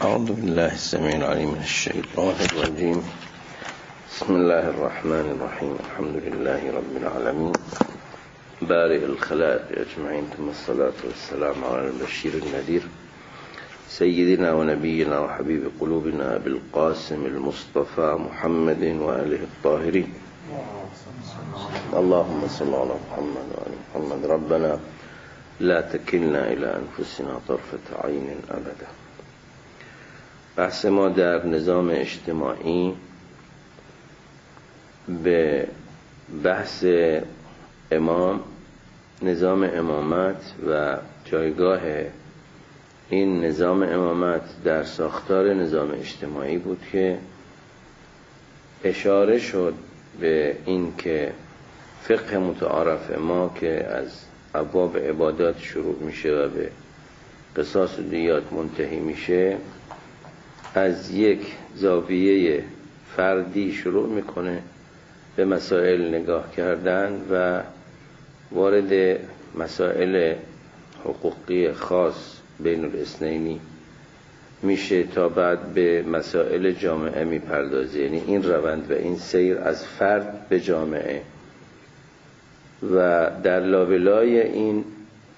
اعوذ بالله السميع العليم من الشيطان الرجيم. بسم الله الرحمن الرحيم. الحمد لله رب العالمين بارئ الخلائق اجمعين، ثم الصلاة والسلام على البشير النذير سيدنا ونبينا وحبيب قلوبنا بالقاسم المصطفى محمد وآله الطاهرين. اللهم صل على محمد وآل محمد. ربنا لا تكلنا إلى أنفسنا طرفة عين أبدا. بحث ما در نظام اجتماعی به بحث امام، نظام امامت و جایگاه این نظام امامت در ساختار نظام اجتماعی بود که اشاره شد به این که فقه متعارف ما که از ابواب عبادات شروع میشه و به قصاص و دیات منتهی میشه، از یک زاویه فردی شروع میکنه به مسائل نگاه کردن و وارد مسائل حقوقی خاص بین الاثنینی میشه تا بعد به مسائل جامعه میپردازه. یعنی این روند و این سیر از فرد به جامعه و در لابلای این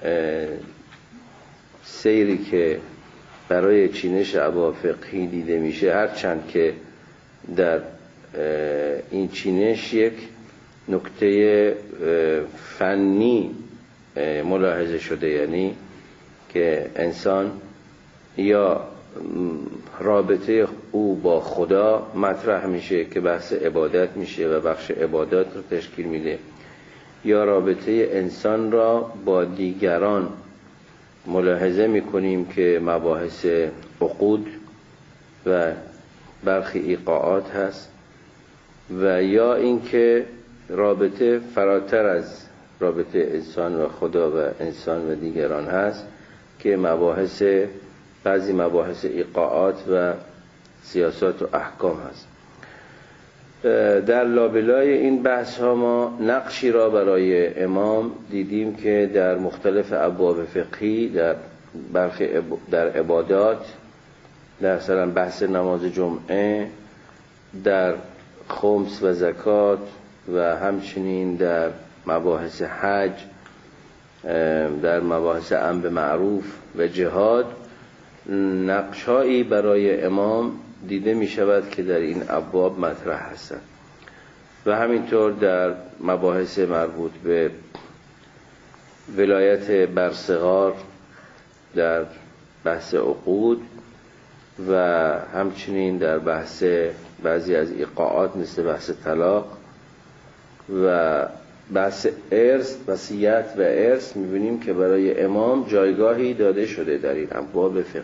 سیری که برای چینش ابواب فقهی دیده میشه، هرچند که در این چینش یک نکته فنی ملاحظه شده، یعنی که انسان یا رابطه او با خدا مطرح میشه که بحث عبادت میشه و بخش عبادات رو تشکیل میده، یا رابطه انسان را با دیگران ملاحظه میکنیم که مباحث عقود و برخی ایقاعات هست، و یا اینکه رابطه فراتر از رابطه انسان و خدا و انسان و دیگران هست که بعضی مباحث ایقاعات و سیاست و احکام هست. در لابلای این بحث ها ما نقشی را برای امام دیدیم که در مختلف ابواب فقهی، در عبادات، در مثلا بحث نماز جمعه، در خمس و زکات و همچنین در مباحث حج، در مباحث امر به معروف و جهاد، نقش‌هایی برای امام دیده می شود که در این ابواب مطرح هستند. و همینطور در مباحث مربوط به ولایت بر صغار، در بحث عقود و همچنین در بحث بعضی از ایقاعات مثل بحث طلاق و بحث ارث، وصیت و ارث، می‌بینیم که برای امام جایگاهی داده شده در این ابواب فقهی.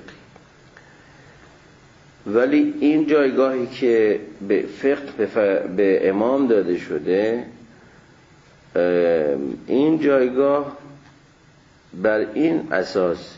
ولی این جایگاهی که به فقه به امام داده شده، این جایگاه بر این اساس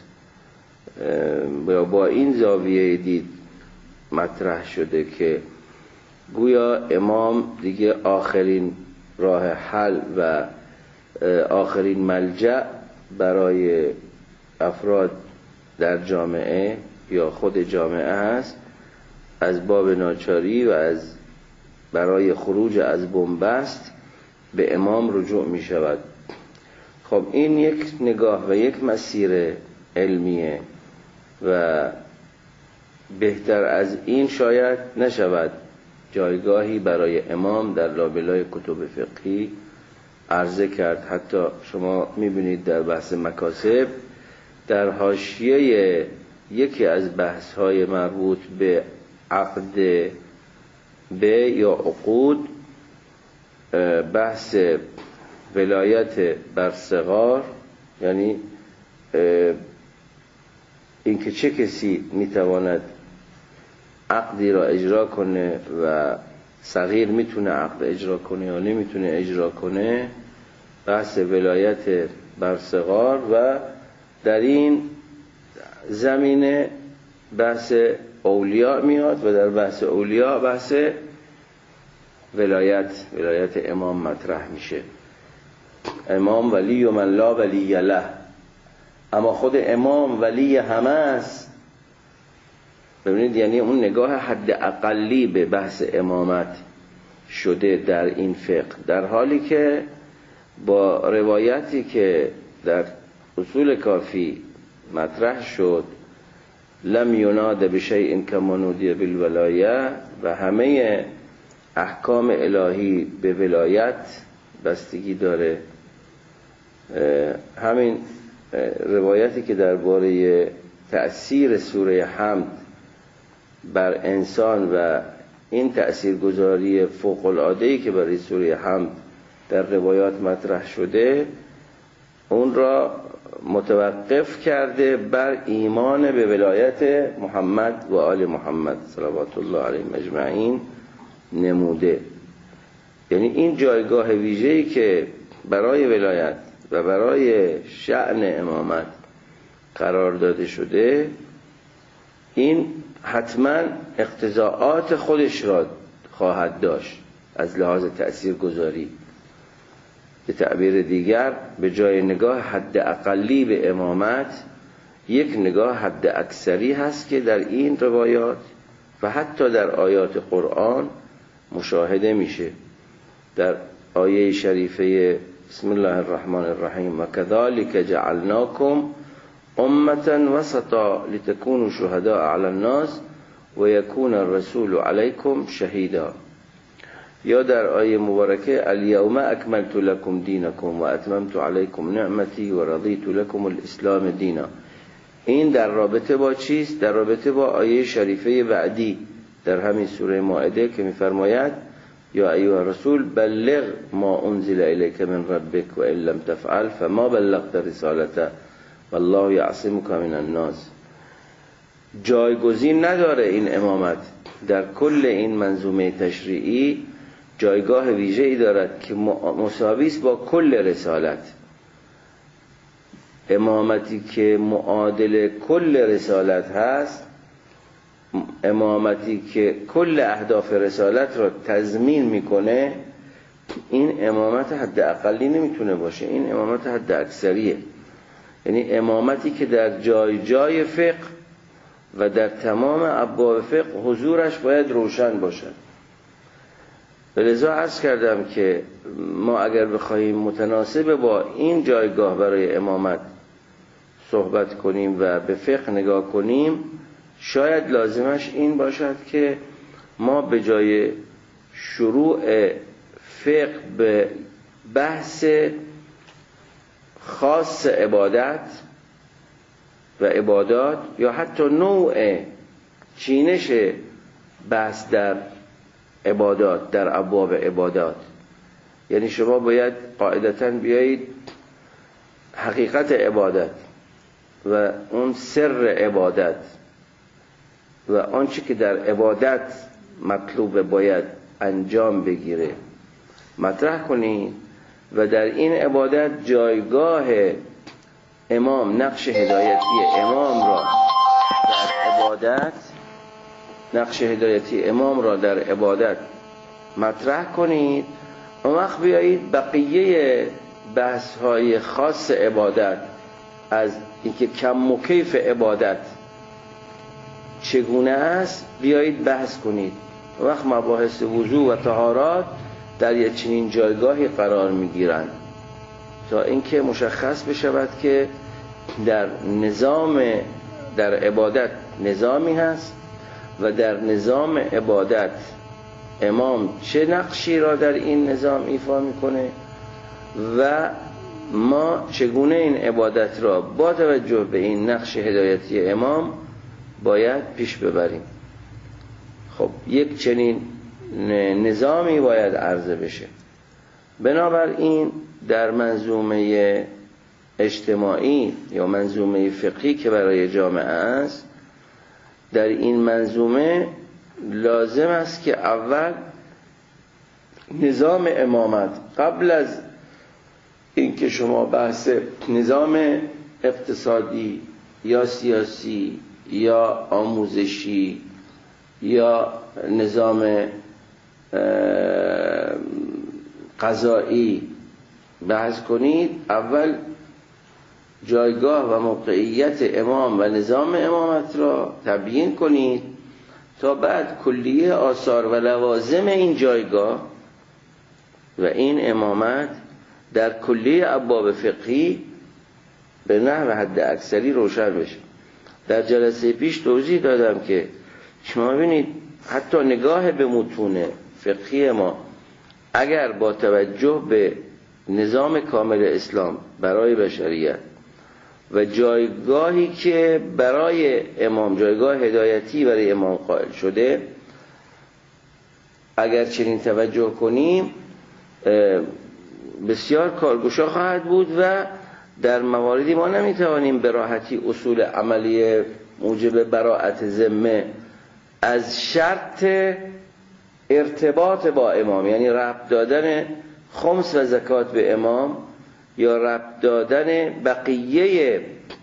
با این زاویه دید مطرح شده که گویا امام دیگه آخرین راه حل و آخرین ملجأ برای افراد در جامعه یا خود جامعه هست، از باب ناچاری و برای خروج از بنبست به امام رجوع می شود. خب این یک نگاه و یک مسیر علمیه و بهتر از این شاید نشود جایگاهی برای امام در لابلای کتب فقهی عرضه کرد. حتی شما میبینید در بحث مکاسب، در حاشیه یکی از بحث‌های مربوط به عقد به یا عقود، بحث ولایت بر صغار، یعنی اینکه چه کسی میتواند عقدی را اجرا کنه و صغیر میتونه عقد اجرا کنه یا نمیتونه اجرا کنه، بحث ولایت بر صغار، و در این زمینه بحث اولیاء میاد و در بحث اولیاء بحث ولایت امام مطرح میشه. امام ولی و من لا ولی له، اما خود امام ولی همه است ببینید یعنی اون نگاه حد اقلی به بحث امامت شده در این فقه، در حالی که با روایتی که در اصول کافی مطرح شد لم یناد بشیء کما نودی بالولایه و همه احکام الهی به ولایت بستگی داره. همین روایتی که درباره تأثیر سوره حمد بر انسان و این تأثیرگذاری فوق‌العاده‌ای که برای سوره حمد در روایات مطرح شده اون را متوقف کرده بر ایمان به ولایت محمد و آل محمد صلوات الله علیهم اجمعین نموده. یعنی این جایگاه ویژه‌ای که برای ولایت و برای شأن امامت قرار داده شده این حتما اقتضاعات خودش را خواهد داشت از لحاظ تأثیرگذاری. به تعبیر دیگر به جای نگاه حد اقلی به امامت یک نگاه حد اکثری هست که در این روایات و حتی در آیات قرآن مشاهده میشه. در آیه شریفه بسم الله الرحمن الرحیم و کذالک جعلناکم امة وسطا لتكونوا شهداء على الناس و یکون الرسول علیکم شهیدا، یا در آیه مبارکه الیوم اکملت لکم دینکم و اتممت علیکم نعمتی و رضیت لکم الاسلام دینا. این در رابطه با چیست؟ در رابطه با آیه شریفه بعدی در همین سوره مائده که می‌فرماید یا ایها الرسول بلغ ما انزل الیک من ربک و ان لم تفعل فما بلغت رسالته والله یعصمک من الناس. جایگزین نداره این امامت در کل این منظومه تشریعی، جایگاه ویژه‌ای دارد که مساوی است با کل رسالت. امامتی که معادل کل رسالت هست، امامتی که کل اهداف رسالت را تضمین میکنه، این امامت حد اقلی نمیتونه باشه، این امامت حد اکثریه. یعنی امامتی که در جای جای فقه و در تمام ابواب فقه حضورش باید روشن باشد. لذا عرض کردم که ما اگر بخواهیم متناسب با این جایگاه برای امامت صحبت کنیم و به فقه نگاه کنیم، شاید لازمش این باشد که ما به جای شروع فقه به بحث خاص عبادت و عبادات یا حتی نوع چینش بحث در عبادات در ابواب عبادات، یعنی شما باید قاعدتاً بیایید حقیقت عبادت و اون سر عبادت و آنچه که در عبادت مطلوب باید انجام بگیره مطرح کنید و در این عبادت جایگاه امام، نقش هدایتی امام را در عبادت، نقش هدایتی امام را در عبادت مطرح کنید. اون وقت بیایید بقیه بحث های خاص عبادت، از اینکه کم و کیف عبادت چگونه است بیایید بحث کنید. اون وقت مباحث وضو و طهارات در یک چنین جایگاهی قرار میگیرند تا اینکه مشخص بشود که در نظام در عبادت نظامی هست و در نظام عبادت امام چه نقشی را در این نظام ایفا میکنه و ما چگونه این عبادت را با توجه به این نقش هدایتی امام باید پیش ببریم. خب یک چنین نظامی باید عرضه بشه. بنابراین در منظومه اجتماعی یا منظومه فقهی که برای جامعه است، در این منظومه لازم است که اول نظام امامت قبل از اینکه شما بحث نظام اقتصادی یا سیاسی یا آموزشی یا نظام قضایی بحث کنید، اول جایگاه و موقعیت امام و نظام امامت را تبیین کنید تا بعد کلیه آثار و لوازم این جایگاه و این امامت در کلیه ابواب فقهی به نحو حد اکثری روشن بشه. در جلسه پیش توضیح دادم که شما ببینید حتی نگاه به متون فقهی ما اگر با توجه به نظام کامل اسلام برای بشریت و جایگاهی که برای امام، جایگاه هدایتی برای امام قائل شده، اگر چنین توجه کنیم بسیار کارگشا خواهد بود و در مواردی ما نمیتوانیم به راحتی اصول عملی موجب براءت ذمه از شرط ارتباط با امام، یعنی ربط دادن خمس و زکات به امام یا ربط دادن بقیه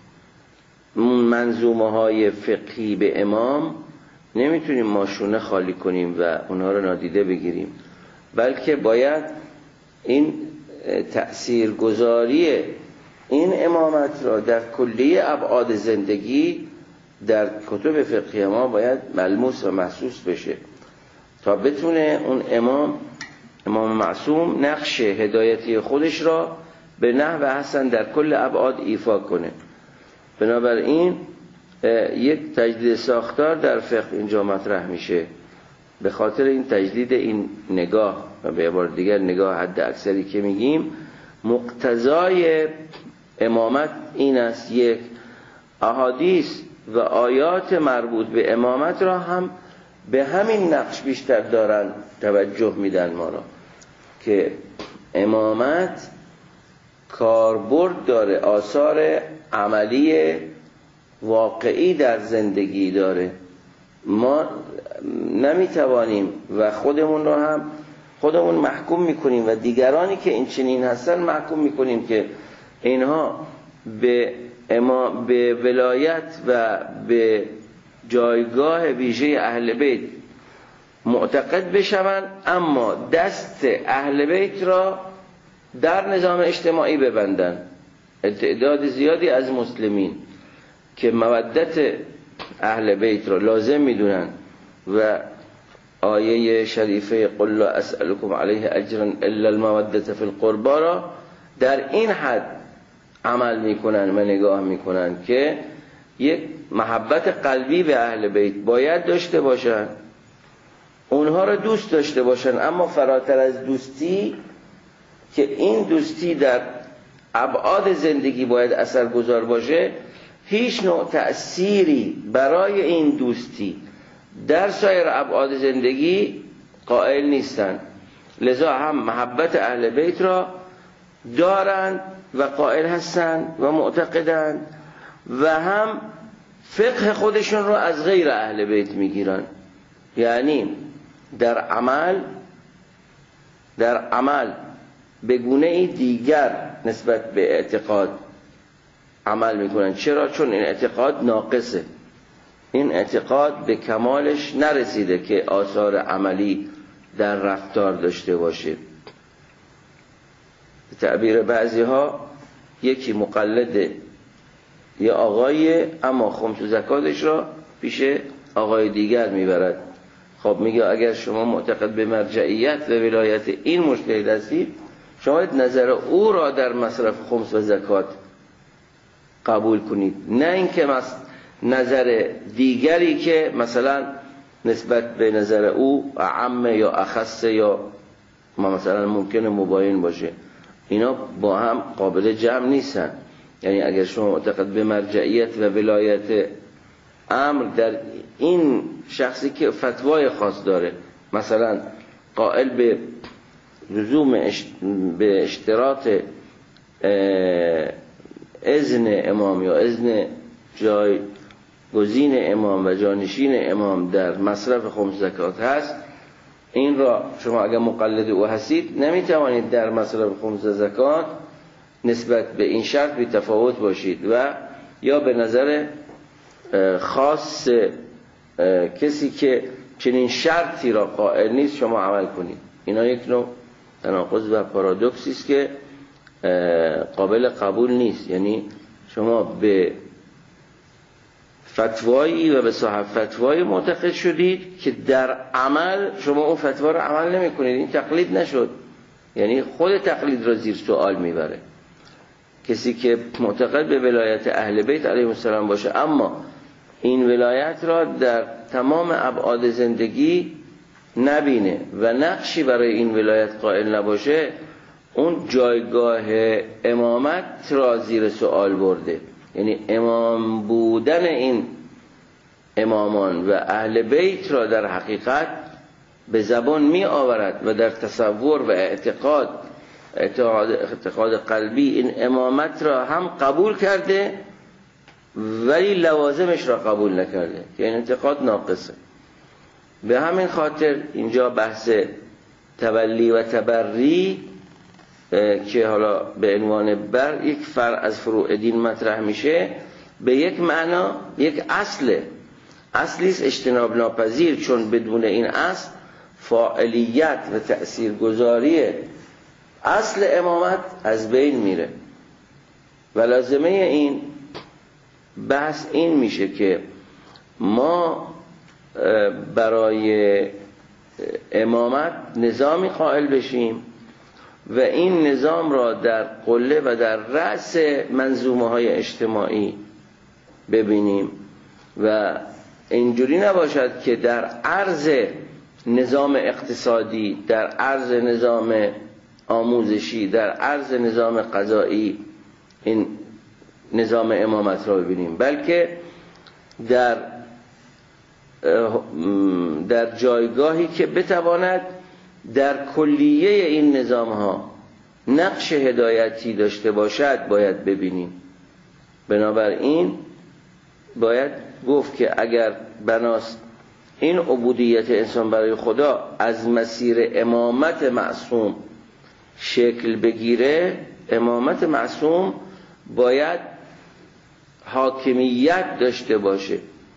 منظومه های فقهی به امام، نمیتونیم ماشونه خالی کنیم و اونها رو نادیده بگیریم، بلکه باید این تأثیرگذاری این امامت را در کلیه ابعاد زندگی در کتب فقهی ما باید ملموس و محسوس بشه تا بتونه اون امام معصوم نقش هدایتی خودش را به نحو حسن در کل ابعاد ایفا کنه. بنابراین یک تجدید ساختار در فقه اینجا مطرح میشه به خاطر این تجدید این نگاه و به عبارت دیگر نگاه حد اکثری که میگیم. مقتضای امامت این است: یک، احادیث و آیات مربوط به امامت را هم به همین نقش بیشتر دارن توجه میدن ما را که امامت کاربرد داره، آثار عملی واقعی در زندگی داره. ما نمیتوانیم و خودمون رو هم خودمون محکوم میکنیم و دیگرانی که این چنین هستن محکوم میکنیم که اینها به ولایت و به جایگاه ویژه اهل بیت معتقد بشوند، اما دست اهل بیت را در نظام اجتماعی ببندن. تعداد زیادی از مسلمین که مودت اهل بیت را لازم میدونن و آیه شریفه قل لا اسألكم علیه اجرا الا المودة فی القربى را در این حد عمل میکنن و نگاه میکنن که یک محبت قلبی به اهل بیت باید داشته باشن، اونها را دوست داشته باشن، اما فراتر از دوستی که این دوستی در ابعاد زندگی باید اثرگذار باشه، هیچ نوع تأثیری برای این دوستی در سایر ابعاد زندگی قائل نیستن. لذا هم محبت اهل بیت را دارند و قائل هستند و معتقدند و هم فقه خودشون رو از غیر اهل بیت میگیرن، یعنی در عمل به گونه دیگر نسبت به اعتقاد عمل میکنن. چرا؟ چون این اعتقاد ناقصه، این اعتقاد به کمالش نرسیده که آثار عملی در رفتار داشته باشه. به تعبیر بعضی ها یکی مقلد یه آقای اما خمس و زکاتش را پیش آقای دیگر میبرد. خب میگه اگر شما معتقد به مرجعیت و ولایت این مجتهد هستید، شما نظر او را در مصرف خمس و زکات قبول کنید، نه اینکه نظر دیگری که مثلا نسبت به نظر او عامه یا اخصه یا مثلا ممکنه مباین باشه. اینا با هم قابل جمع نیستن. یعنی اگر شما معتقد به مرجعیت و ولایت امر در این شخصی که فتوای خاص داره، مثلا قائل به لزوم به اشتراط اذن امام یا اذن جایگزین امام و جانشین امام در مصرف خمس زکات هست، این را شما اگر مقلد او هستید نمیتوانید در مصرف خمس زکات نسبت به این شرط بی تفاوت باشید و یا به نظر خاص کسی که چنین شرطی را قائل نیست شما عمل کنید. اینا یک نوع تناقض و پارادوکسی است که قابل قبول نیست. یعنی شما به فتوایی و به صاحب فتوایی معتقد شدید که در عمل شما اون فتوا رو عمل نمی کنید. این تقلید نشد، یعنی خود تقلید را زیر سوال میبره. کسی که معتقد به ولایت اهل بیت علیهم السلام باشه اما این ولایت را در تمام ابعاد زندگی نبینه و نقشی برای این ولایت قائل نباشه، اون جایگاه امامت را زیر سوال برده. یعنی امام بودن این امامان و اهل بیت را در حقیقت به زبان می آورد و در تصور و اعتقاد قلبی این امامت را هم قبول کرده ولی لوازمش را قبول نکرده که این اعتقاد ناقصه. به همین خاطر اینجا بحث تولی و تبری که حالا به عنوان بر یک فرع از فروع دین مطرح میشه، به یک معنا یک اصلیست اجتناب ناپذیر، چون بدون این اصل فاعلیت و تأثیرگذاری اصل امامت از بین میره. و لازمه این بحث این میشه که ما برای امامت نظامی قائل بشیم و این نظام را در قله و در رأس منظومه های اجتماعی ببینیم و اینجوری نباشد که در عرض نظام اقتصادی، در عرض نظام آموزشی، در عرض نظام قضایی این نظام امامت را ببینیم، بلکه در جایگاهی که بتواند در کلیه این نظام ها نقش هدایتی داشته باشد باید ببینیم. بنابراین باید گفت که اگر بناست این عبودیت انسان برای خدا از مسیر امامت معصوم شکل بگیره، امامت معصوم باید حاکمیت داشته باشه،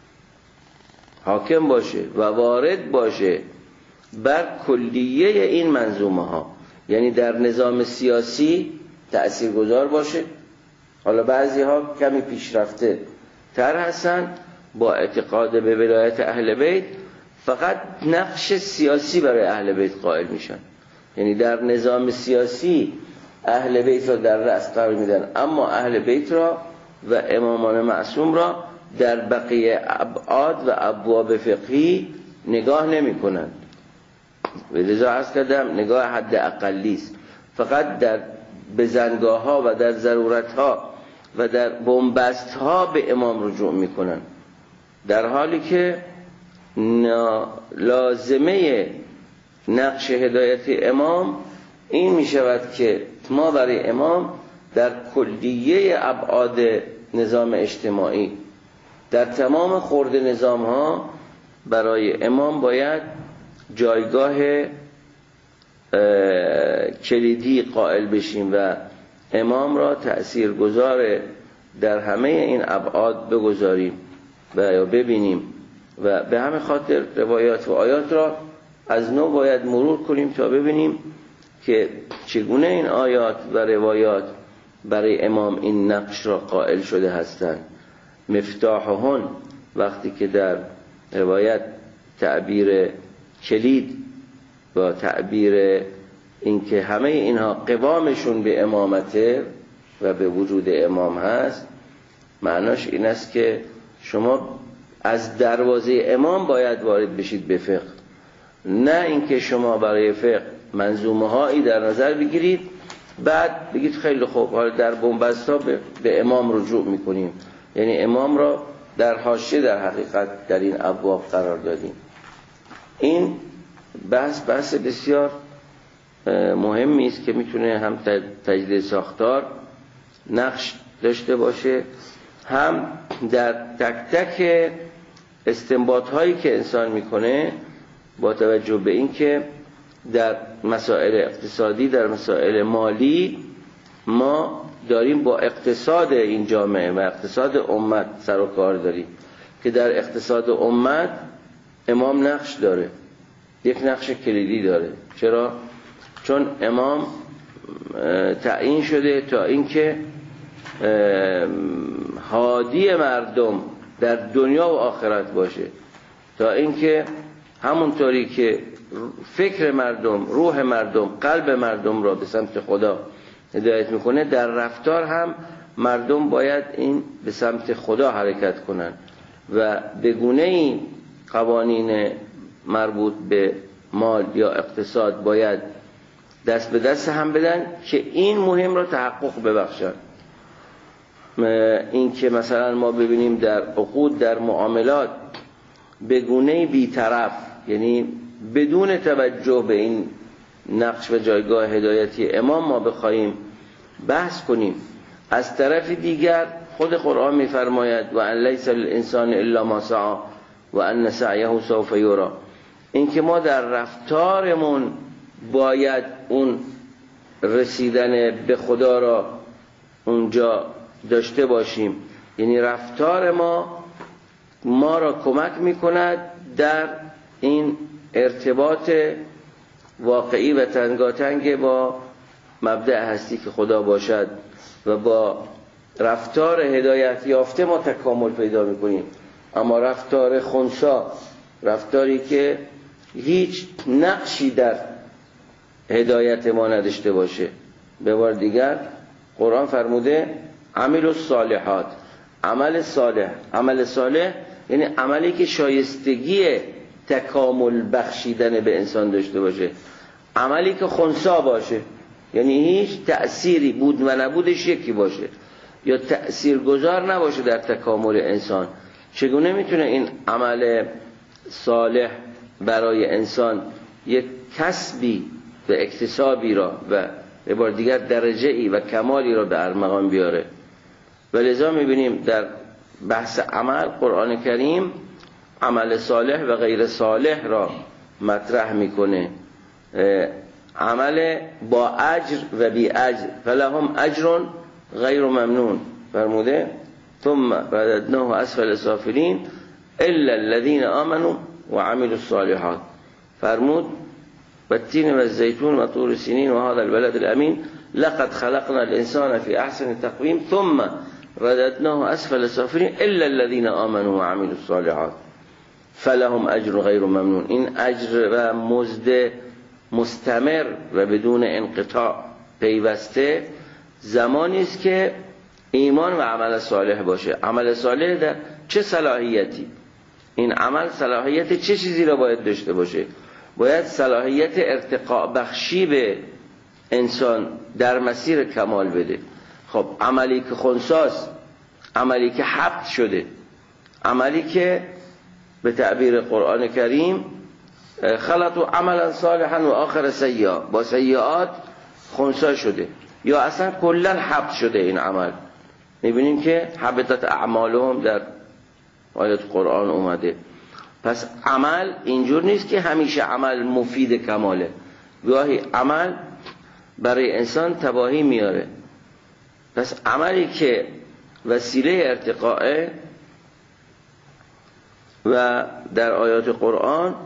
حاکم باشه و وارد باشه بر کلیه این منظومه ها، یعنی در نظام سیاسی تأثیرگذار باشه. حالا بعضی ها کمی پیشرفته تر هستن با اعتقاد به ولایت اهل بیت، فقط نقش سیاسی برای اهل بیت قائل میشن، یعنی در نظام سیاسی اهل بیت را در رأس قرار میدن اما اهل بیت را و امامان معصوم را در بقیه ابعاد و ابواب فقهی نگاه نمی کنند. و لذا عرض کردم نگاه حد اقلی است، فقط در بزنگاه ها و در ضرورت ها و در بنبست ها به امام رجوع می کنند، در حالی که لازمه نقش هدایت امام این می شود که ما برای امام در کلیه ابعاد نظام اجتماعی، در تمام خرد نظام ها برای امام باید جایگاه کلیدی قائل بشیم و امام را تأثیرگذار در همه این ابعاد بگذاریم و یا ببینیم. و به همین خاطر روایات و آیات را از نو باید مرور کنیم تا ببینیم که چگونه این آیات و روایات برای امام این نقش را قائل شده هستند. مفتاحهن، وقتی که در روایت تعبیر کلید با تعبیر اینکه همه اینها قوامشون به امامته و به وجود امام هست، معناش این است که شما از دروازه امام باید وارد بشید به فقه، نه اینکه شما برای فقه منظومه هایی در نظر بگیرید بعد بگید خیلی خوب حالا در بنبستا به امام رجوع میکنیم، یعنی امام را در حاشیه در حقیقت در این ابواب قرار دادیم. این بحث بسیار مهمی است که میتونه هم تجدید ساختار نقش داشته باشه، هم در تک تک استنباط هایی که انسان میکنه با توجه به این که در مسائل اقتصادی، در مسائل مالی ما داریم با اقتصاد این جامعه و اقتصاد امت سر و کار داریم که در اقتصاد امت امام نقش داره، یک نقش کلیدی داره. چرا؟ چون امام تعیین شده تا اینکه هادی مردم در دنیا و آخرت باشه، تا اینکه همونطوری که فکر مردم، روح مردم، قلب مردم را به سمت خدا هدایت میکنه، در رفتار هم مردم باید این به سمت خدا حرکت کنن و به گونه‌ای قوانین مربوط به مال یا اقتصاد باید دست به دست هم بدن که این مهم را تحقق ببخشن. این که مثلا ما ببینیم در عقود، در معاملات به گونه‌ای بی‌طرف، یعنی بدون توجه به این نقش و جایگاه هدایتی امام ما بخوایم بحث کنیم، از طرف دیگر خود قرآن می‌فرماید و ان لیس للانسان الا ما سعی و ان سعیه سوف یری. این که ما در رفتارمون باید اون رسیدن به خدا را اونجا داشته باشیم، یعنی رفتار ما را کمک میکند در این ارتباط واقعی و تنگاتنگ با مبدأ هستی که خدا باشد و با رفتار هدایت یافته ما تکامل پیدا میکنیم. اما رفتار خنثی، رفتاری که هیچ نقشی در هدایت ما نداشته باشه، به بار دیگر قرآن فرموده عمل الصالحات، عمل صالح. عمل صالح یعنی عملی که شایستگی تکامل بخشیدن به انسان داشته باشه. عملی که خنثی باشه یعنی هیچ تأثیری بود و نبودش یکی باشه یا تأثیرگذار نباشه در تکامل انسان. چگونه میتونه این عمل صالح برای انسان یک کسبی و اکتسابی را و به بار دیگر درجه‌ای و کمالی را به ارمغان بیاره؟ و لذا میبینیم در بحث عمل قرآن کریم عمل صالح و غیر صالح را مطرح میکنه. عمل با اجر و بی اجر، فلهم اجر غیر ممنون فرموده ثم رددناه اسفل سافلین الا الذين آمنوا وعملوا الصالحات. فرمود والتين والزيتون وطور سنين وهذا البلد الأمين لقد خلقنا الإنسان في أحسن تقويم ثم رددناه أسفل سافلين إلا الذين آمنوا وعملوا الصالحات فلهم اجر غیر ممنون. این اجر و مزد مستمر و بدون انقطاع پیوسته زمانی است که ایمان و عمل صالح باشه. عمل صالح در چه صلاحیتی؟ این عمل صلاحیت چه چیزی را باید داشته باشه؟ باید صلاحیت ارتقاء بخشی به انسان در مسیر کمال بده. خب عملی که خنثاست، عملی که حبط شده، عملی که به تعبیر قرآن کریم خلطوا عملا صالحا و آخر سیئا، با سیئات خنثی شده یا اصلا کلا حبط شده این عمل. میبینیم که حبطت اعمالهم در آیات قرآن اومده. پس عمل اینجور نیست که همیشه عمل مفید کماله، گاهی عمل برای انسان تباهی میاره. پس عملی که وسیله ارتقائه و در آیات قرآن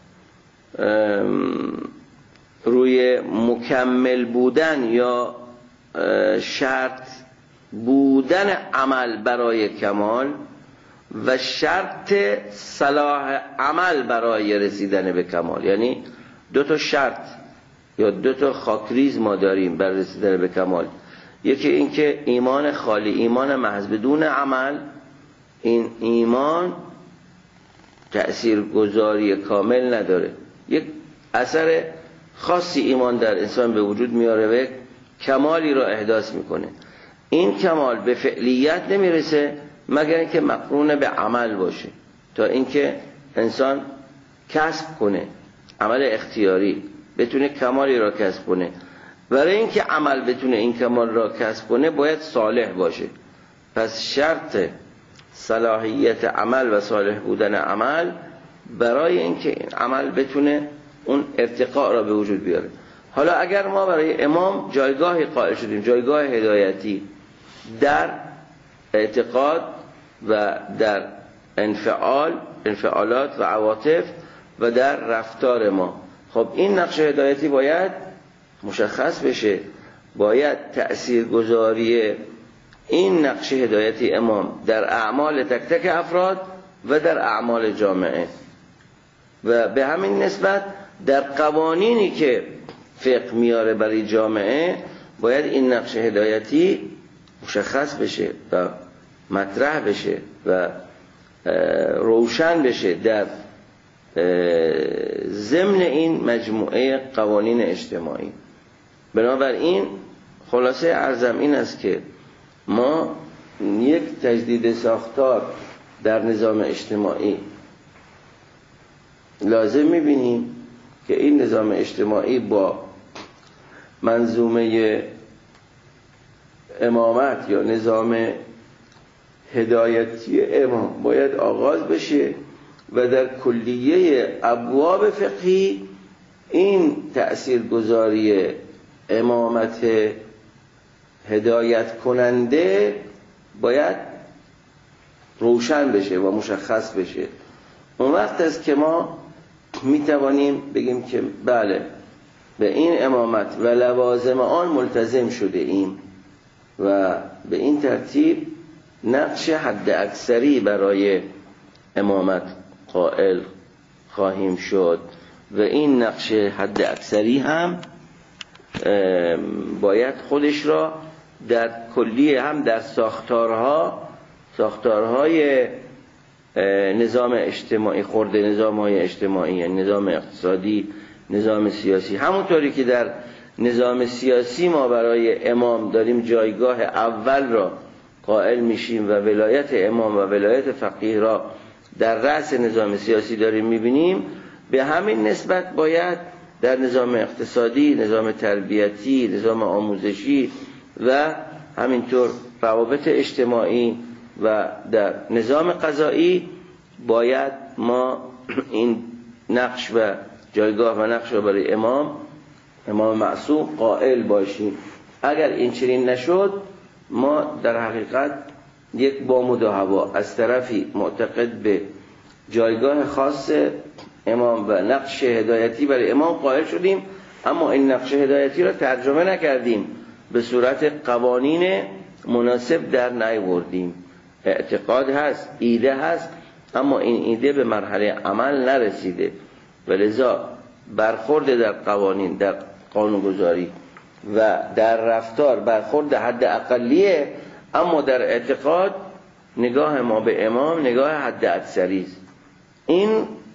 روی مکمل بودن یا شرط بودن عمل برای کمال و شرط صلاح عمل برای رسیدن به کمال، یعنی دو تا شرط یا دو تا خاکریز ما داریم برای رسیدن به کمال. یکی این که ایمان خالی، ایمان محض بدون عمل، این ایمان تأثیر گذاری کامل نداره، یک اثر خاصی ایمان در انسان به وجود میاره و یک کمالی را احداث میکنه. این کمال به فعلیت نمیرسه مگر اینکه مقرون به عمل باشه، تا اینکه انسان کسب کنه، عمل اختیاری بتونه کمالی را کسب کنه. برای اینکه عمل بتونه این کمال را کسب کنه باید صالح باشه. پس شرط صلاحیت عمل و صالح بودن عمل برای اینکه این عمل بتونه اون ارتقاء را به وجود بیاره. حالا اگر ما برای امام جایگاهی قائل شدیم، جایگاه هدایتی در اعتقاد و در انفعالات و عواطف و در رفتار ما، خب این نقش هدایتی باید مشخص بشه، باید تأثیرگذاری این نقش هدایتی امام در اعمال تک تک افراد و در اعمال جامعه و به همین نسبت در قوانینی که فقه میاره برای جامعه باید این نقش هدایتی مشخص بشه و مطرح بشه و روشن بشه در ضمن این مجموعه قوانین اجتماعی. بنابراین خلاصه عرضم این است که ما یک تجدید ساختار در نظام اجتماعی لازم می‌بینیم که این نظام اجتماعی با منظومه امامت یا نظام هدایتی امام باید آغاز بشه و در کلیه ابواب فقهی این تأثیرگذاری امامت هدایت کننده باید روشن بشه و مشخص بشه. اون وقت است که ما میتوانیم بگیم که بله به این امامت و لوازم آن ملتزم شده ایم و به این ترتیب نقش حد اکثری برای امامت قائل خواهیم شد و این نقش حد اکثری هم باید خودش را در کلیه هم در ساختارهای نظام اجتماعی خورده نظام‌های اجتماعی یعنی نظام اقتصادی، نظام سیاسی، همونطوری که در نظام سیاسی ما برای امام داریم جایگاه اول را قائل میشیم و ولایت امام و ولایت فقیه را در رأس نظام سیاسی داریم میبینیم، به همین نسبت باید در نظام اقتصادی، نظام تربیتی، نظام آموزشی و همینطور روابط اجتماعی و در نظام قضایی باید ما این نقش و جایگاه و نقش را برای امام معصوم قائل باشیم. اگر این چنین نشد ما در حقیقت یک بامود و هوا از طرفی معتقد به جایگاه خاص امام و نقش هدایتی برای امام قائل شدیم اما این نقش هدایتی را ترجمه نکردیم، به صورت قوانین مناسب در نیاوردیم. اعتقاد هست، ایده هست اما این ایده به مرحله عمل نرسیده و لذا برخورد در قوانین، در قانونگذاری و در رفتار برخورد حد اقلیه اما در اعتقاد نگاه ما به امام نگاه حد اکثری است. این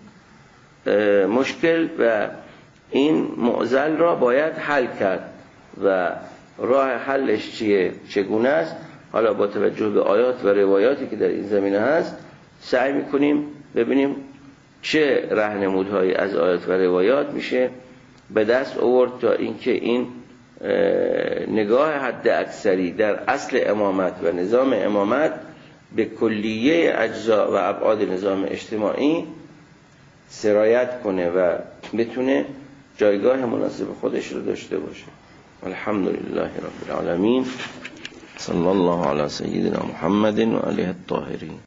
مشکل و این معضل را باید حل کرد و راه حلش چگونه است؟ حالا با توجه به آیات و روایاتی که در این زمینه هست سعی میکنیم ببینیم چه راهنمودهایی از آیات و روایات میشه به دست آورد تا اینکه این نگاه حد اکثری در اصل امامت و نظام امامت به کلیه اجزا و ابعاد نظام اجتماعی سرایت کنه و بتونه جایگاه مناسب خودش رو داشته باشه. الحمدلله رب العالمین، صلی الله علی سیدنا محمد و آله الطاهرین.